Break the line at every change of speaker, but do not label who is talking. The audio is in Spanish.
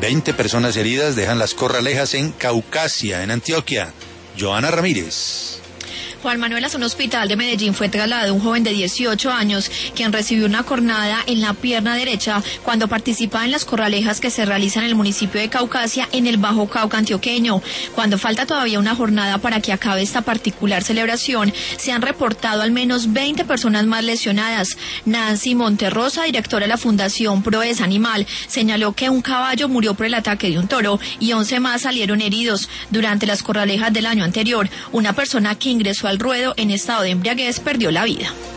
20 personas heridas dejan las Corralejas en Caucasia, en Antioquia. Joana Ramírez.
Juan Manuel, a un hospital de Medellín fue trasladado un joven de 18 años quien recibió una cornada en la pierna derecha cuando participaba en las corralejas que se realizan en el municipio de Caucasia, en el Bajo Cauca antioqueño. Cuando falta todavía una jornada para que acabe esta particular celebración, se han reportado al menos 20 personas más lesionadas. Nancy Monterrosa, directora de la Fundación Proez Animal, señaló que un caballo murió por el ataque de un toro y 11 más salieron heridos. Durante las corralejas del año anterior, una persona que ingresó al ruedo en estado de embriaguez perdió la vida.